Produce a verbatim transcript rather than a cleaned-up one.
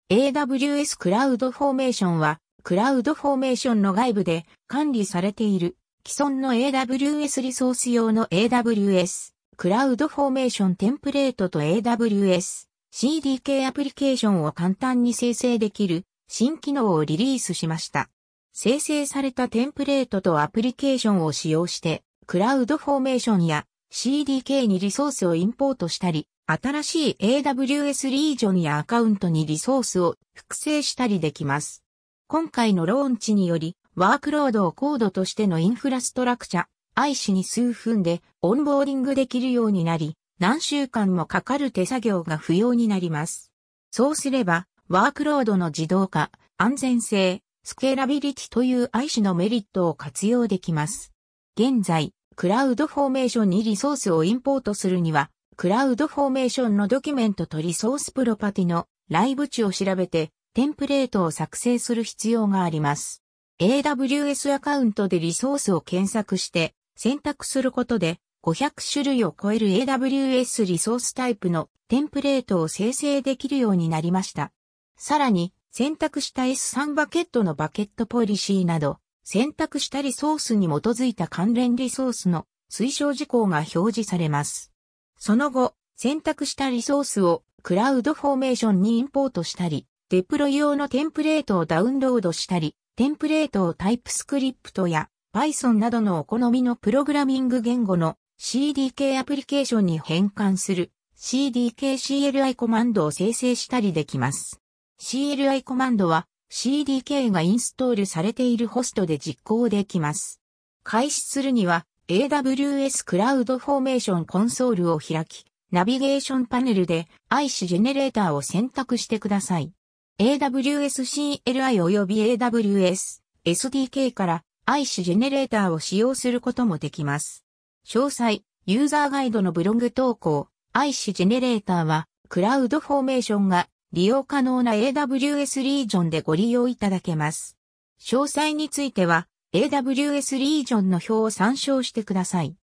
エーダブリューエス クラウドフォーメーションは、クラウドフォーメーションの外部で管理されている既存の エーダブリューエス リソース用の エーダブリューエス クラウドフォーメーションテンプレートと エーダブリューエス シーディーケー アプリケーションを簡単に生成できる新機能をリリースしました。生成されたテンプレートとアプリケーションを使用して、クラウドフォーメーションや シーディーケー にリソースをインポートしたり、新しい エーダブリューエス リージョンやアカウントにリソースを複製したりできます。今回のローンチにより、ワークロードをコードとしてのインフラストラクチャ、アイシ に数分でオンボーディングできるようになり、何週間もかかる手作業が不要になります。そうすれば、ワークロードの自動化、安全性、スケーラビリティという アイシ のメリットを活用できます。現在、クラウドフォーメーションにリソースをインポートするには、クラウドフォーメーションのドキュメントとリソースプロパティのライブ値を調べて、テンプレートを作成する必要があります。エーダブリューエス アカウントでリソースを検索して選択することでごひゃくしゅるいを超える エーダブリューエス リソースタイプのテンプレートを生成できるようになりました。さらに選択した エススリー バケットのバケットポリシーなど選択したリソースに基づいた関連リソースの推奨事項が表示されます。その後、選択したリソースをクラウドフォーメーションにインポートしたり、デプロイ用のテンプレートをダウンロードしたり、テンプレートをタイプスクリプトや Python などのお好みのプログラミング言語の シーディーケー アプリケーションに変換する シーディーケーシーエルアイ コマンドを生成したりできます。シーエルアイ コマンドは シーディーケー がインストールされているホストで実行できます。開始するには エーダブリューエス クラウドフォーメーションコンソールを開き、ナビゲーションパネルで アイシ ジェネレーターを選択してください。エーダブリューエス シーエルアイ 及び エーダブリューエス エスディーケー から アイシ ジェネレーターを使用することもできます。詳細、ユーザーガイドのブログ投稿、アイシ ジェネレーターは、クラウドフォーメーションが利用可能な エーダブリューエス リージョンでご利用いただけます。詳細については、エーダブリューエス リージョンの表を参照してください。